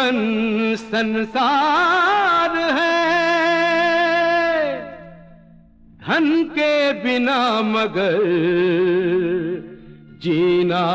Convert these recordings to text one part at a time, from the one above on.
जीवन संसार है, धन के बिना मगर जीना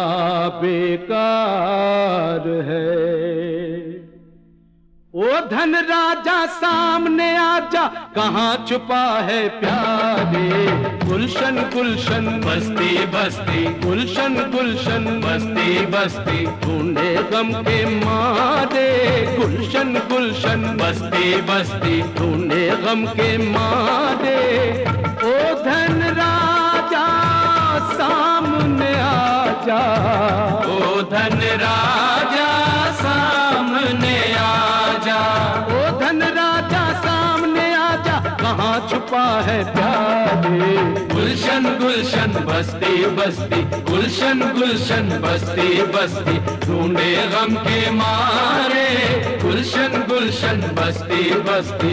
बेकार है। ओ धन राजा सामने आजा, कहाँ छुपा है प्यारे। गुलशन गुलशन बस्ती बस्ती, गुलशन गुलशन बस्ती बस्ती, ढूंढे गम के मारे। गुलशन गुलशन बस्ती बस्ती, ढूंढे गम के मारे। ओ धन राजा सामने आजा, ओ धन राजा सामने आजा, ओ धन राजा सामने आजा, कहाँ छुपा है प्यारे। गुलशन गुलशन बस्ती बस्ती, गुलशन गुलशन बस्ती बस्ती, ढूंढे गम के मारे। गुलशन गुलशन बस्ती बस्ती।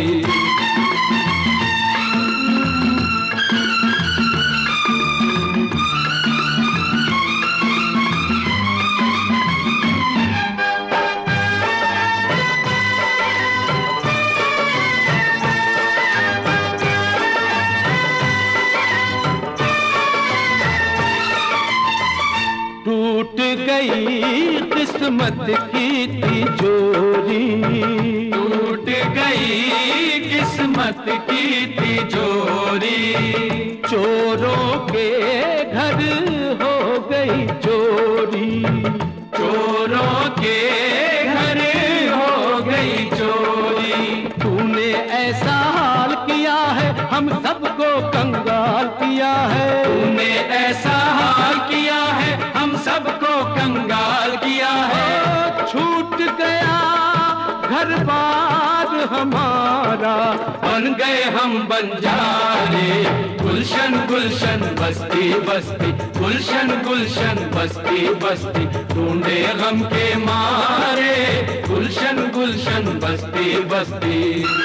टूट गई किस्मत की तिजोरी, टूट गई किस्मत की तिजोरी, चोरों के घर हो गई चोरी। चोरों के घर हो गई चोरी। तूने ऐसा हाल किया है, हम सबको कंगाल किया है। तूने ऐसा हाल किया है, हम सबको कंगाल किया है। छूट गया घर बार हमारा, बन गए हम बंजारे। गुलशन गुलशन बस्ती बस्ती, गुलशन गुलशन बस्ती बस्ती, ढूंढे गम के मारे। गुलशन गुलशन बस्ती बस्ती।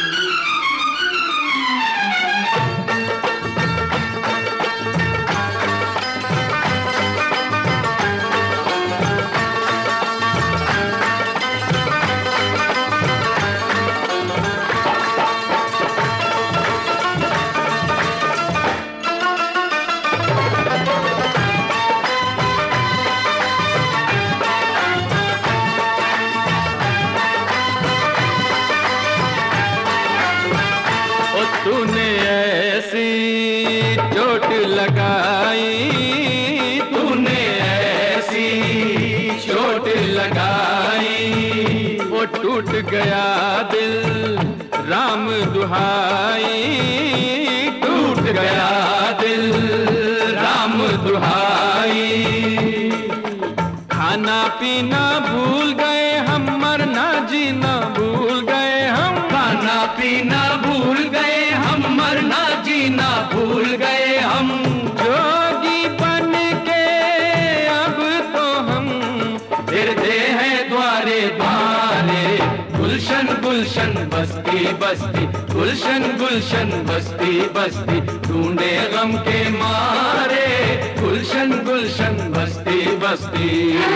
तूने ऐसी चोट लगाई, तूने ऐसी चोट लगाई। वो टूट गया दिल राम दुहाई। टूट गया दिल राम दुहाई। खाना पीना भूल गए हम, मरना जीना भूल गए हम। खाना पीना भूल गए हम, मरना जीना भूल गए हम। जोगी बन के अब तो हम फिरते हैं द्वारे द्वारे। गुलशन गुलशन बस्ती बस्ती, गुलशन गुलशन बस्ती बस्ती, ढूंढे गम के मारे। गुलशन गुलशन बस्ती बस्ती।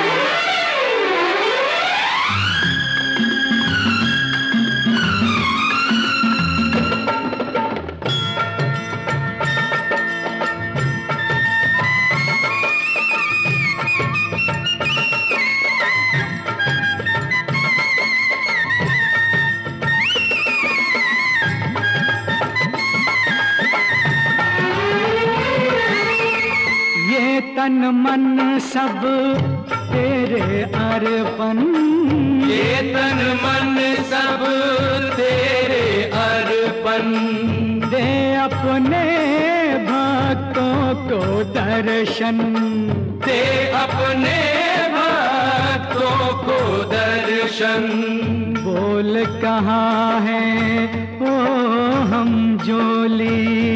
तन मन सब तेरे अर्पण। ये तन मन सब तेरे अर्पण। दे अपने भक्तों को दर्शन। दे अपने भक्तों को दर्शन। बोल कहाँ है ओ हम जोली,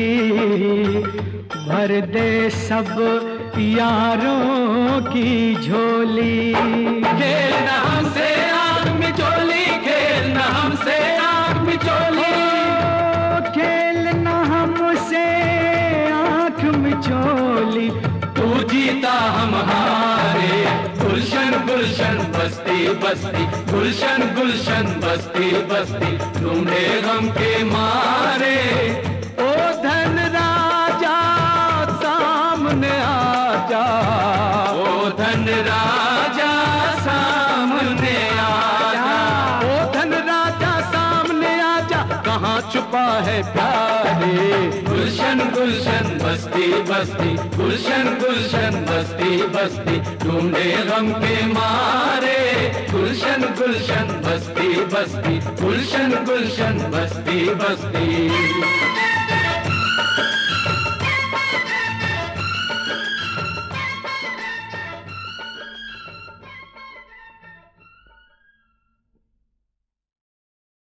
भर दे सब यारों की झोली। खेलना हमसे आँख में चोली, खेलना हमसे आँख में चोली। खेलना हमसे आँख में चोली। तू जीता हम हारे। गुलशन गुलशन बस्ती बस्ती, गुलशन गुलशन बस्ती बस्ती, ढूंढे गम के मारे। ओ धन राजा सामने आजा, ओ धन राजा सामने आजा, ओ धन राजा सामने आजा, कहाँ छुपा है प्यारे। गुलशन गुलशन बस्ती बस्ती, गुलशन गुलशन बस्ती बस्ती, ढूंढे गम के मारे। गुलशन गुलशन बस्ती बस्ती, गुलशन गुलशन बस्ती बस्ती।